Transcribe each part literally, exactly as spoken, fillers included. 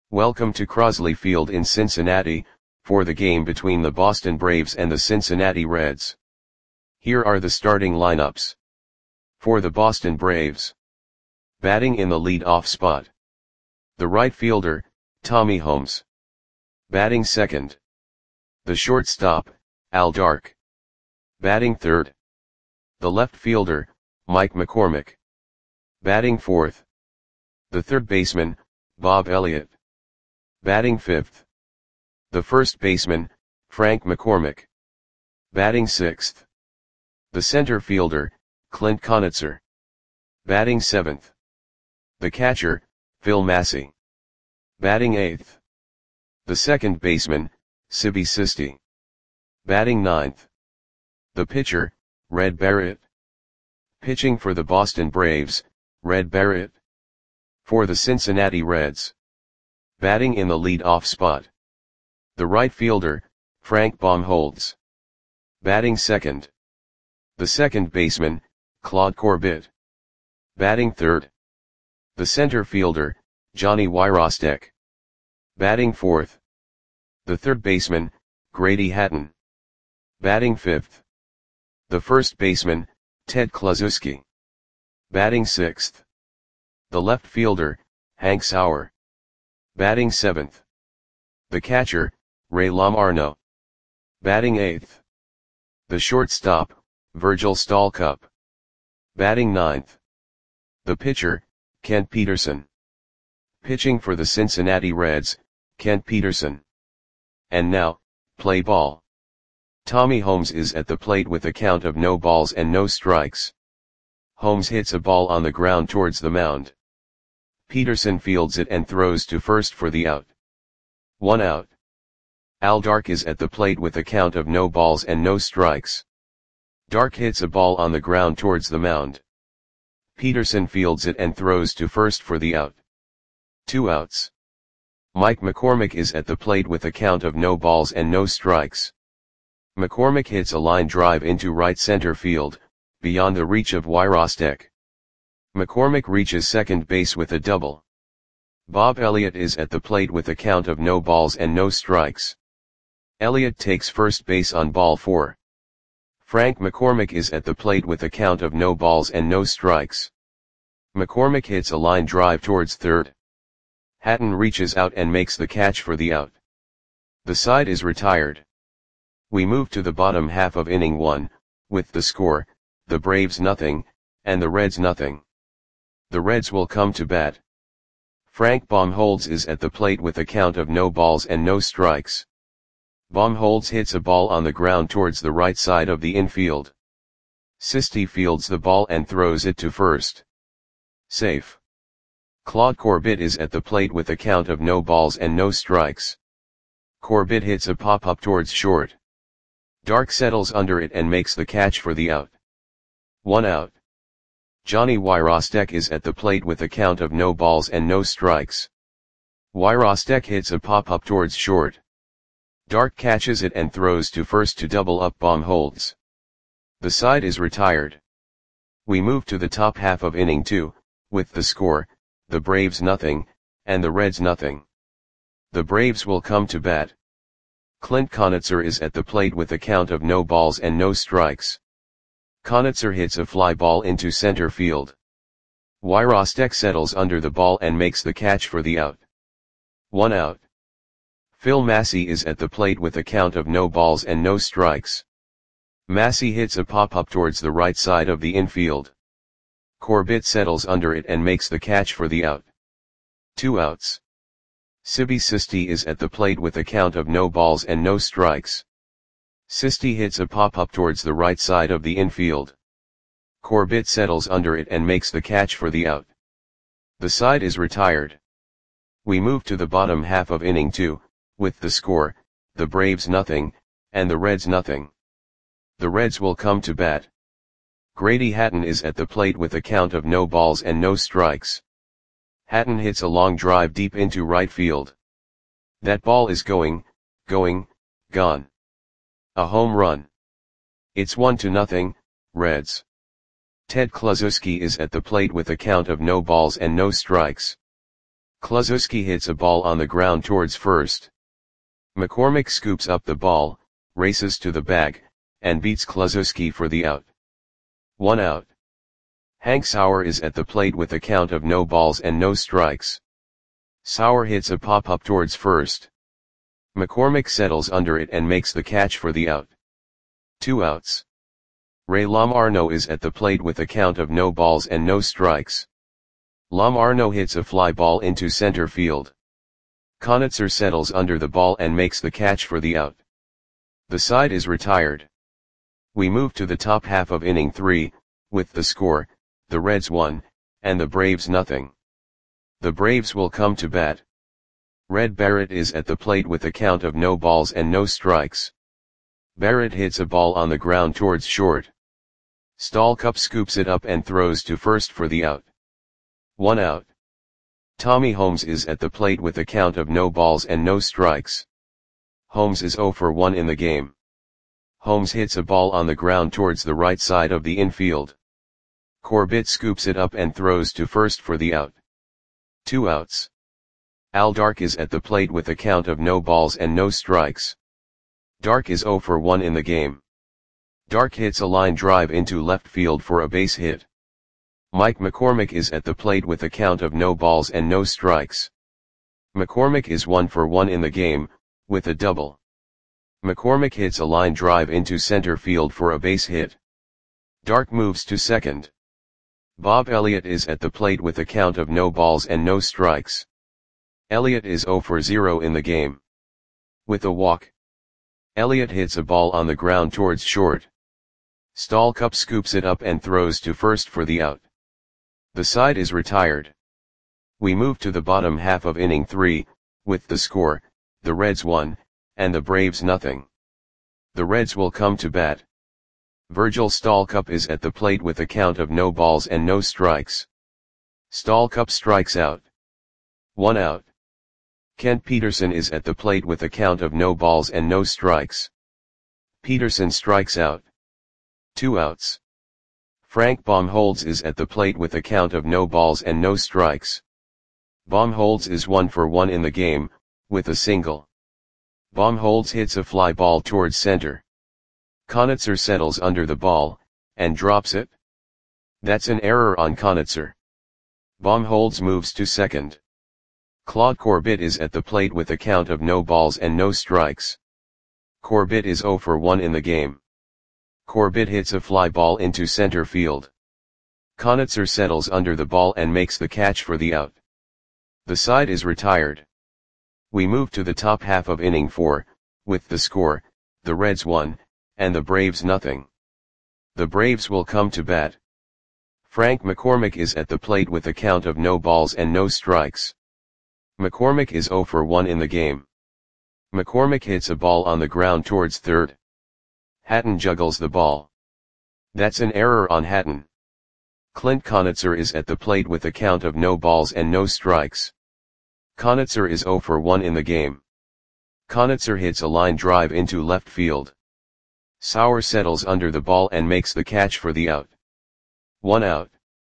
Welcome to Crosley Field in Cincinnati, for the game between the Boston Braves and the Cincinnati Reds. Here are the starting lineups. For the Boston Braves. Batting in the lead-off spot. The right fielder, Tommy Holmes. Batting second. The shortstop, Al Dark. Batting third. The left fielder, Mike McCormick. Batting fourth. The third baseman, Bob Elliott. Batting fifth. The first baseman, Frank McCormick. Batting sixth. The center fielder, Clint Conitzer. Batting seventh. The catcher, Phil Massey. Batting eighth. The second baseman, Sibby Sisti. Batting ninth. The pitcher, Red Barrett. Pitching for the Boston Braves, Red Barrett. For the Cincinnati Reds. Batting in the lead-off spot. The right fielder, Frank Baumholtz. Batting second. The second baseman, Claude Corbett. Batting third. The center fielder, Johnny Wyrostek. Batting fourth. The third baseman, Grady Hatton. Batting fifth. The first baseman, Ted Kluszewski. Batting sixth. The left fielder, Hank Sauer. Batting seventh. The catcher, Ray Lamarno. Batting eighth. The shortstop, Virgil Stalcup. Batting ninth. The pitcher, Kent Peterson. Pitching for the Cincinnati Reds, Kent Peterson. And now, play ball. Tommy Holmes is at the plate with a count of no balls and no strikes. Holmes hits a ball on the ground towards the mound. Peterson fields it and throws to first for the out. One out. Al Dark is at the plate with a count of no balls and no strikes. Dark hits a ball on the ground towards the mound. Peterson fields it and throws to first for the out. Two outs. Mike McCormick is at the plate with a count of no balls and no strikes. McCormick hits a line drive into right center field, beyond the reach of Wyrostek. McCormick reaches second base with a double. Bob Elliott is at the plate with a count of no balls and no strikes. Elliott takes first base on ball four. Frank McCormick is at the plate with a count of no balls and no strikes. McCormick hits a line drive towards third. Hatton reaches out and makes the catch for the out. The side is retired. We move to the bottom half of inning one, with the score, the Braves nothing, and the Reds nothing. The Reds will come to bat. Frank Baumholtz is at the plate with a count of no balls and no strikes. Baumholtz hits a ball on the ground towards the right side of the infield. Sisti fields the ball and throws it to first. Safe. Claude Corbett is at the plate with a count of no balls and no strikes. Corbett hits a pop-up towards short. Dark settles under it and makes the catch for the out. One out. Johnny Wyrostek is at the plate with a count of no balls and no strikes. Wyrostek hits a pop-up towards short. Dark catches it and throws to first to double up Baumholtz. The side is retired. We move to the top half of inning two, with the score, the Braves nothing, and the Reds nothing. The Braves will come to bat. Clint Conitzer is at the plate with a count of no balls and no strikes. Conitzer hits a fly ball into center field. Wyrostek settles under the ball and makes the catch for the out. One out. Phil Massey is at the plate with a count of no balls and no strikes. Massey hits a pop-up towards the right side of the infield. Corbett settles under it and makes the catch for the out. Two outs. Sibby Sisti is at the plate with a count of no balls and no strikes. Sisti hits a pop-up towards the right side of the infield. Corbett settles under it and makes the catch for the out. The side is retired. We move to the bottom half of inning two, with the score, the Braves nothing, and the Reds nothing. The Reds will come to bat. Grady Hatton is at the plate with a count of no balls and no strikes. Hatton hits a long drive deep into right field. That ball is going, going, gone. A home run. It's one to nothing, Reds. Ted Kluszewski is at the plate with a count of no balls and no strikes. Kluszewski hits a ball on the ground towards first. McCormick scoops up the ball, races to the bag, and beats Kluszewski for the out. One out. Hank Sauer is at the plate with a count of no balls and no strikes. Sauer hits a pop-up towards first. McCormick settles under it and makes the catch for the out. Two outs. Ray Lamarno is at the plate with a count of no balls and no strikes. Lamarno hits a fly ball into center field. Konitzer settles under the ball and makes the catch for the out. The side is retired. We move to the top half of inning three, with the score, the Reds one, and the Braves nothing. The Braves will come to bat. Red Barrett is at the plate with a count of no balls and no strikes. Barrett hits a ball on the ground towards short. Stallcup scoops it up and throws to first for the out. One out. Tommy Holmes is at the plate with a count of no balls and no strikes. Holmes is oh for one in the game. Holmes hits a ball on the ground towards the right side of the infield. Corbett scoops it up and throws to first for the out. Two outs. Al Dark is at the plate with a count of no balls and no strikes. Dark is oh for one in the game. Dark hits a line drive into left field for a base hit. Mike McCormick is at the plate with a count of no balls and no strikes. McCormick is one for one in the game, with a double. McCormick hits a line drive into center field for a base hit. Dark moves to second. Bob Elliott is at the plate with a count of no balls and no strikes. Elliott is oh for zero in the game. With a walk. Elliott hits a ball on the ground towards short. Stallcup scoops it up and throws to first for the out. The side is retired. We move to the bottom half of inning three, with the score, the Reds one, and the Braves nothing. The Reds will come to bat. Virgil Stallcup is at the plate with a count of no balls and no strikes. Stallcup strikes out. One out. Kent Peterson is at the plate with a count of no balls and no strikes. Peterson strikes out. Two outs. Frank Baumholtz is at the plate with a count of no balls and no strikes. Baumholtz is one for one in the game, with a single. Baumholtz hits a fly ball towards center. Konitzer settles under the ball, and drops it. That's an error on Konitzer. Baumholtz moves to second. Claude Corbett is at the plate with a count of no balls and no strikes. Corbett is oh for one in the game. Corbett hits a fly ball into center field. Konitzer settles under the ball and makes the catch for the out. The side is retired. We move to the top half of inning four, with the score, the Reds one, and the Braves nothing. The Braves will come to bat. Frank McCormick is at the plate with a count of no balls and no strikes. McCormick is oh for one in the game. McCormick hits a ball on the ground towards third. Hatton juggles the ball. That's an error on Hatton. Clint Konitzer is at the plate with a count of no balls and no strikes. Konitzer is oh for one in the game. Konitzer hits a line drive into left field. Sauer settles under the ball and makes the catch for the out. One out.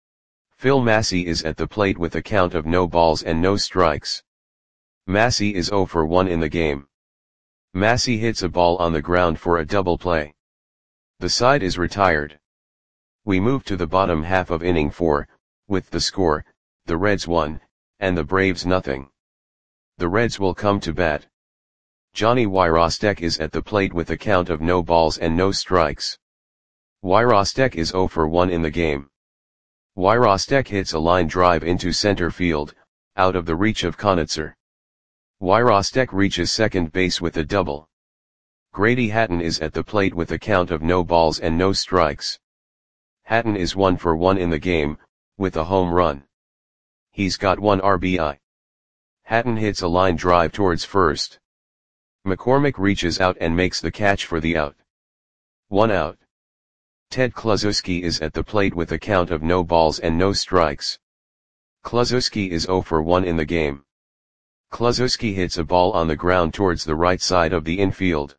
Phil Massey is at the plate with a count of no balls and no strikes. Massey is oh for one in the game. Massey hits a ball on the ground for a double play. The side is retired. We move to the bottom half of inning four, with the score, the Reds one, and the Braves nothing. The Reds will come to bat. Johnny Wyrostek is at the plate with a count of no balls and no strikes. Wyrostek is oh for one in the game. Wyrostek hits a line drive into center field, out of the reach of Konitzer. Wyrostek reaches second base with a double. Grady Hatton is at the plate with a count of no balls and no strikes. Hatton is one for one in the game, with a home run. He's got one R B I. Hatton hits a line drive towards first. McCormick reaches out and makes the catch for the out. One out. Ted Kluszewski is at the plate with a count of no balls and no strikes. Kluszewski is oh for one in the game. Kluszewski hits a ball on the ground towards the right side of the infield.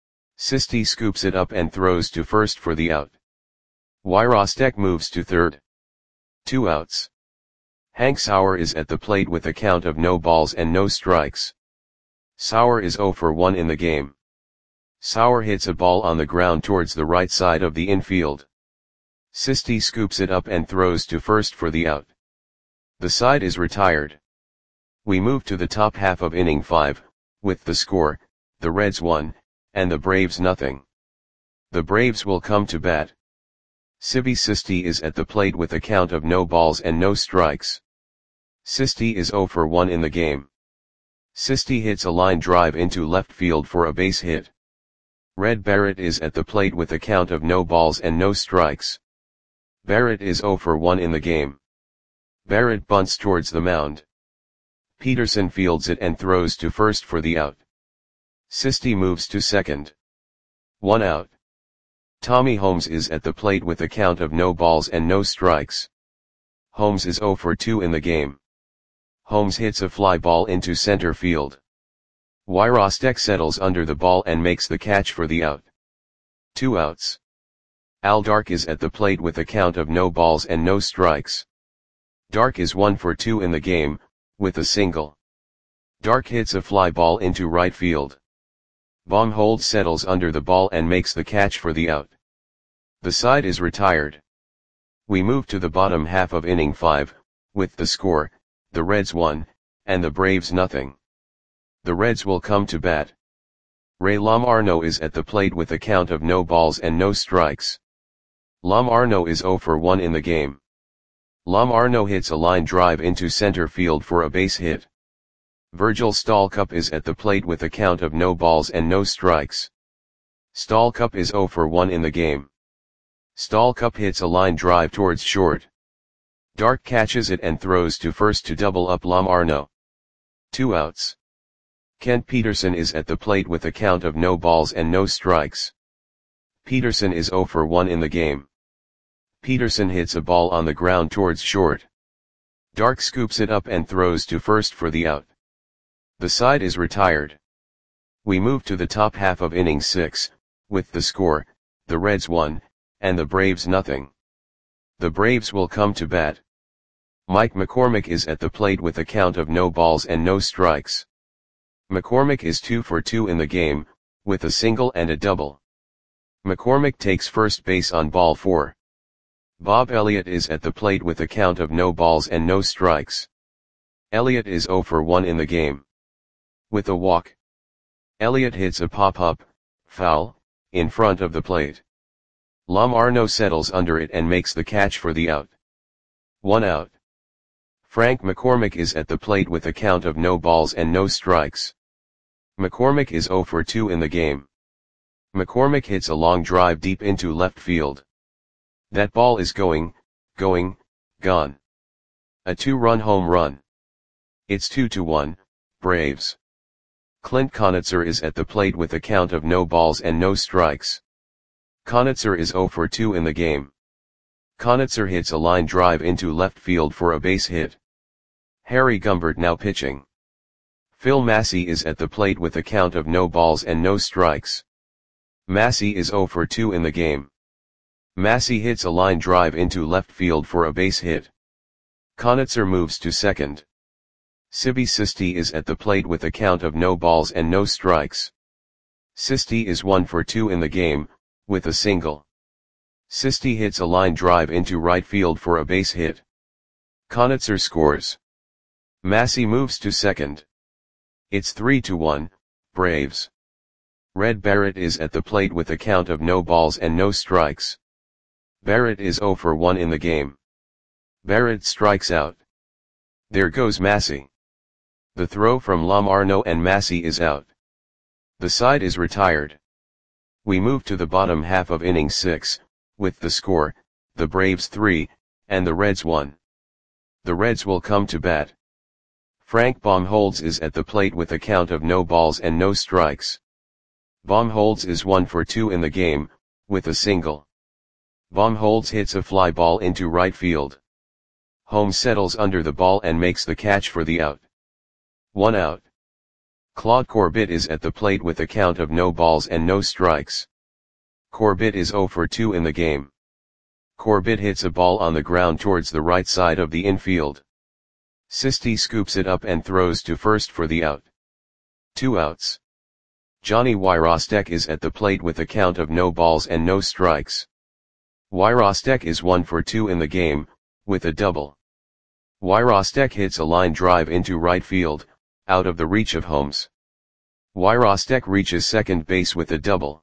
Sisti scoops it up and throws to first for the out. Wyrostek moves to third. Two outs. Hank Sauer is at the plate with a count of no balls and no strikes. Sauer is zero for one in the game. Sauer hits a ball on the ground towards the right side of the infield. Sisti scoops it up and throws to first for the out. The side is retired. We move to the top half of inning five, with the score, the Reds one, and the Braves nothing. The Braves will come to bat. Sibi Sisti is at the plate with a count of no balls and no strikes. Sisti is zero for one in the game. Sisti hits a line drive into left field for a base hit. Red Barrett is at the plate with a count of no balls and no strikes. Barrett is zero for one in the game. Barrett bunts towards the mound. Peterson fields it and throws to first for the out. Sisti moves to second. One out. Tommy Holmes is at the plate with a count of no balls and no strikes. Holmes is zero for two in the game. Holmes hits a fly ball into center field. Wyrostek settles under the ball and makes the catch for the out. Two outs. Al Dark is at the plate with a count of no balls and no strikes. Dark is one for two in the game, with a single. Dark hits a fly ball into right field. Baumholtz settles under the ball and makes the catch for the out. The side is retired. We move to the bottom half of inning five, with the score, the Reds one, and the Braves nothing. The Reds will come to bat. Ray Lamarno is at the plate with a count of no balls and no strikes. Lamarno is zero for one in the game. Lamarno hits a line drive into center field for a base hit. Virgil Stallcup is at the plate with a count of no balls and no strikes. Stallcup is zero for one in the game. Stallcup hits a line drive towards short. Dark catches it and throws to first to double up Lamarno. Two outs. Kent Peterson is at the plate with a count of no balls and no strikes. Peterson is zero for one in the game. Peterson hits a ball on the ground towards short. Dark scoops it up and throws to first for the out. The side is retired. We move to the top half of inning six, with the score, the Reds one, and the Braves nothing. The Braves will come to bat. Mike McCormick is at the plate with a count of no balls and no strikes. McCormick is two for two in the game, with a single and a double. McCormick takes first base on ball four. Bob Elliott is at the plate with a count of no balls and no strikes. Elliott is zero for one in the game. With a walk. Elliott hits a pop-up, foul, in front of the plate. Lamarno settles under it and makes the catch for the out. One out. Frank McCormick is at the plate with a count of no balls and no strikes. McCormick is zero for two in the game. McCormick hits a long drive deep into left field. That ball is going, going, gone. A two-run home run. It's two to one, Braves. Clint Conitzer is at the plate with a count of no balls and no strikes. Conitzer is zero for two in the game. Conitzer hits a line drive into left field for a base hit. Harry Gumbert now pitching. Phil Massey is at the plate with a count of no balls and no strikes. Massey is zero for two in the game. Massey hits a line drive into left field for a base hit. Conitzer moves to second. Sibi Sisti is at the plate with a count of no balls and no strikes. Sisti is one for two in the game, with a single. Sisti hits a line drive into right field for a base hit. Conitzer scores. Massey moves to second. It's three to one, Braves. Red Barrett is at the plate with a count of no balls and no strikes. Barrett is zero for one in the game. Barrett strikes out. There goes Massey. The throw from Lamarno and Massey is out. The side is retired. We move to the bottom half of inning six, with the score, the Braves three, and the Reds one. The Reds will come to bat. Frank Baumholtz is at the plate with a count of no balls and no strikes. Baumholtz is one for two in the game, with a single. Baumholtz hits a fly ball into right field. Holmes settles under the ball and makes the catch for the out. One out. Claude Corbett is at the plate with a count of no balls and no strikes. Corbett is zero for two in the game. Corbett hits a ball on the ground towards the right side of the infield. Sisti scoops it up and throws to first for the out. Two outs. Johnny Wyrostek is at the plate with a count of no balls and no strikes. Wyrostek is one for two in the game, with a double. Wyrostek hits a line drive into right field, out of the reach of Holmes. Wyrostek reaches second base with a double.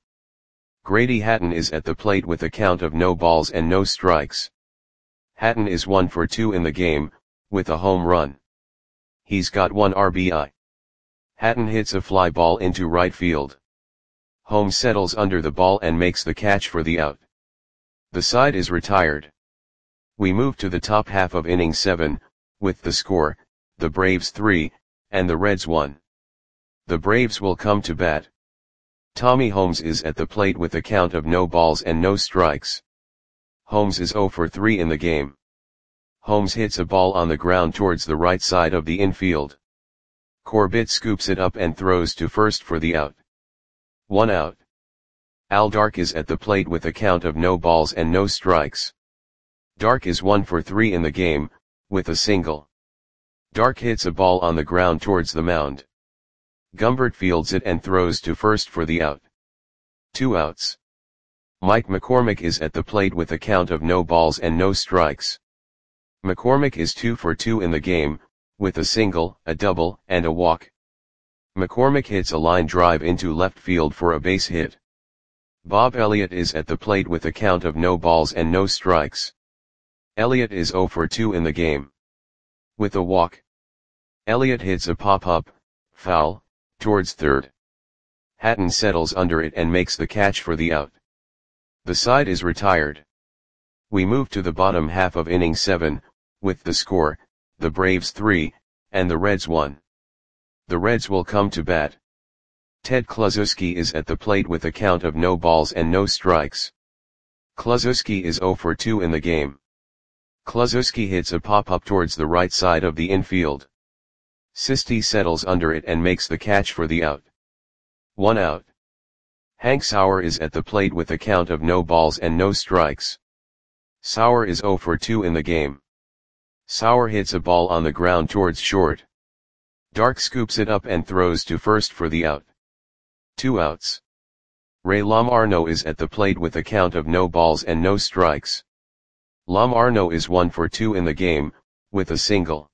Grady Hatton is at the plate with a count of no balls and no strikes. Hatton is one for two in the game, with a home run. He's got one R B I. Hatton hits a fly ball into right field. Holmes settles under the ball and makes the catch for the out. The side is retired. We move to the top half of inning seven, with the score, the Braves three, and the Reds one. The Braves will come to bat. Tommy Holmes is at the plate with a count of no balls and no strikes. Holmes is zero for three in the game. Holmes hits a ball on the ground towards the right side of the infield. Corbett scoops it up and throws to first for the out. One out. Al Dark is at the plate with a count of no balls and no strikes. Dark is one for three in the game, with a single. Dark hits a ball on the ground towards the mound. Gumbert fields it and throws to first for the out. Two outs. Mike McCormick is at the plate with a count of no balls and no strikes. McCormick is two for two in the game, with a single, a double, and a walk. McCormick hits a line drive into left field for a base hit. Bob Elliott is at the plate with a count of no balls and no strikes. Elliott is zero for two in the game. With a walk. Elliott hits a pop-up, foul, towards third. Hatton settles under it and makes the catch for the out. The side is retired. We move to the bottom half of inning seven, with the score, the Braves three, and the Reds one. The Reds will come to bat. Ted Kluszewski is at the plate with a count of no balls and no strikes. Kluszewski is zero for two in the game. Kluszewski hits a pop-up towards the right side of the infield. Sisti settles under it and makes the catch for the out. One out. Hank Sauer is at the plate with a count of no balls and no strikes. Sauer is zero for two in the game. Sauer hits a ball on the ground towards short. Dark scoops it up and throws to first for the out. Two outs. Ray Lamarno is at the plate with a count of no balls and no strikes. Lamarno is one for two in the game, with a single.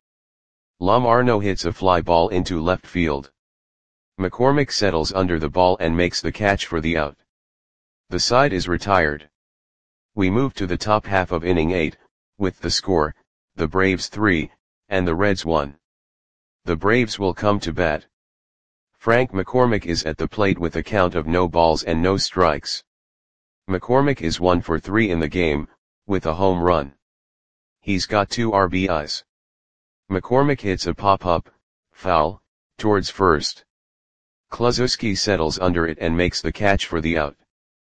Lamarno hits a fly ball into left field. McCormick settles under the ball and makes the catch for the out. The side is retired. We move to the top half of inning eight, with the score, the Braves three, and the Reds one. The Braves will come to bat. Frank McCormick is at the plate with a count of no balls and no strikes. McCormick is one for three in the game, with a home run. He's got two R B Is. McCormick hits a pop-up, foul, towards first. Kluszewski settles under it and makes the catch for the out.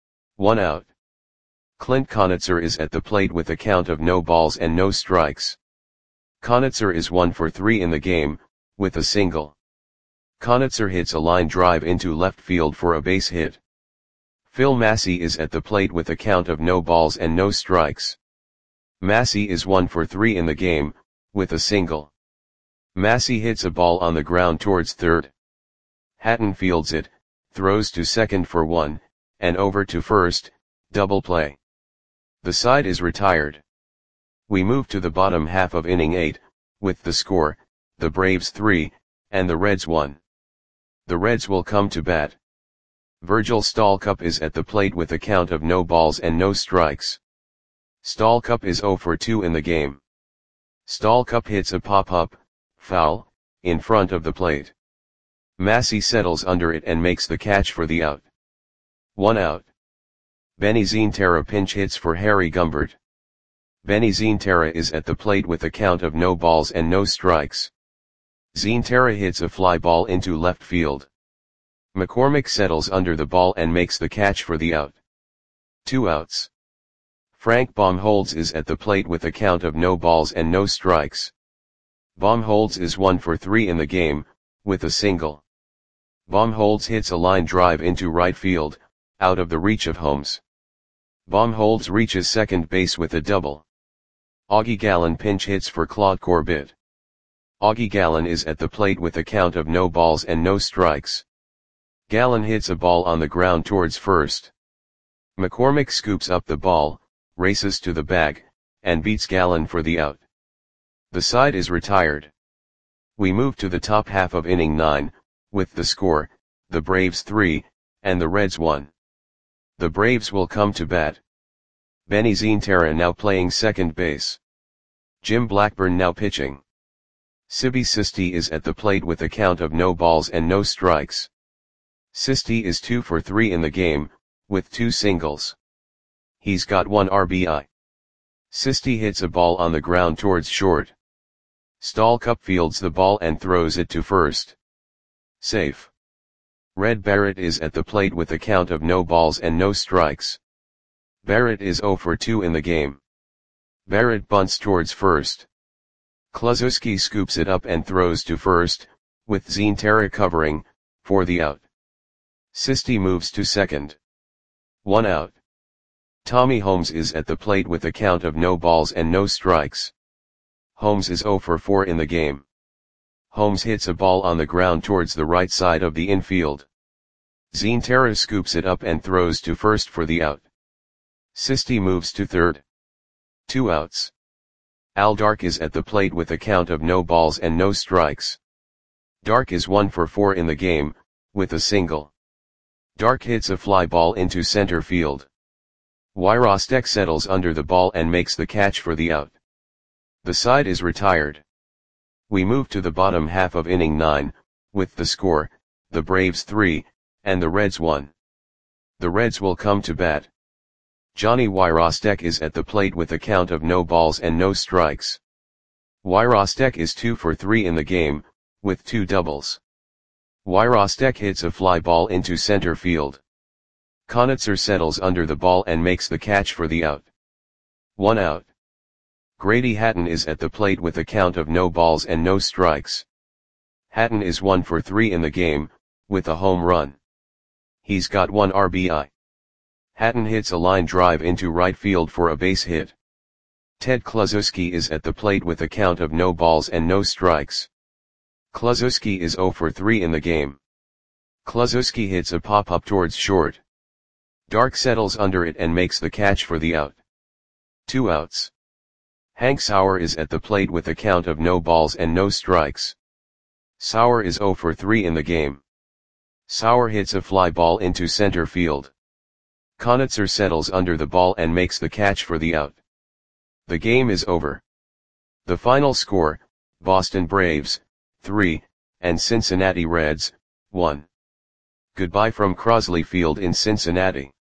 One out. Clint Conitzer is at the plate with a count of no balls and no strikes. Conitzer is one for three in the game, with a single. Conitzer hits a line drive into left field for a base hit. Phil Massey is at the plate with a count of no balls and no strikes. Massey is one for three in the game, with a single. Massey hits a ball on the ground towards third. Hatton fields it, throws to second for one, and over to first, double play. The side is retired. We move to the bottom half of inning eight, with the score, the Braves three, and the Reds one. The Reds will come to bat. Virgil Stalcup is at the plate with a count of no balls and no strikes. Stalcup is zero for two in the game. Stalcup hits a pop-up, foul, in front of the plate. Massey settles under it and makes the catch for the out. One out. Benny Zientara pinch hits for Harry Gumbert. Benny Zientara is at the plate with a count of no balls and no strikes. Zientara hits a fly ball into left field. McCormick settles under the ball and makes the catch for the out. Two outs. Frank Baumholtz is at the plate with a count of no balls and no strikes. Baumholtz is one for three in the game, with a single. Baumholtz hits a line drive into right field, out of the reach of Holmes. Baumholtz reaches second base with a double. Augie Gallen pinch hits for Claude Corbett. Augie Gallen is at the plate with a count of no balls and no strikes. Gallen hits a ball on the ground towards first. McCormick scoops up the ball, races to the bag, and beats Gallen for the out. The side is retired. We move to the top half of inning nine, with the score, the Braves three, and the Reds one. The Braves will come to bat. Benny Zientara now playing second base. Jim Blackburn now pitching. Sibby Sisti is at the plate with a count of no balls and no strikes. Sisti is two for three in the game, with two singles. He's got one R B I. Sisti hits a ball on the ground towards short. Stallcup fields the ball and throws it to first. Safe. Red Barrett is at the plate with a count of no balls and no strikes. Barrett is zero for two in the game. Barrett bunts towards first. Kluszewski scoops it up and throws to first, with Zientara covering, for the out. Sisti moves to second. One out. Tommy Holmes is at the plate with a count of no balls and no strikes. Holmes is zero for four in the game. Holmes hits a ball on the ground towards the right side of the infield. Zientara scoops it up and throws to first for the out. Sisti moves to third. Two outs. Al Dark is at the plate with a count of no balls and no strikes. Dark is one for four in the game, with a single. Dark hits a fly ball into center field. Wyrostek settles under the ball and makes the catch for the out. The side is retired. We move to the bottom half of inning nine, with the score, the Braves three, and the Reds one. The Reds will come to bat. Johnny Wyrostek is at the plate with a count of no balls and no strikes. Wyrostek is two for three in the game, with two doubles. Wyrostek hits a fly ball into center field. Konitzer settles under the ball and makes the catch for the out. One out. Grady Hatton is at the plate with a count of no balls and no strikes. Hatton is one for three in the game, with a home run. He's got one R B I. Hatton hits a line drive into right field for a base hit. Ted Kluszewski is at the plate with a count of no balls and no strikes. Kluszewski is zero for three in the game. Kluszewski hits a pop-up towards short. Dark settles under it and makes the catch for the out. Two outs. Hank Sauer is at the plate with a count of no balls and no strikes. Sauer is zero for three in the game. Sauer hits a fly ball into center field. Konitzer settles under the ball and makes the catch for the out. The game is over. The final score, Boston Braves, three, and Cincinnati Reds, one. Goodbye from Crosley Field in Cincinnati.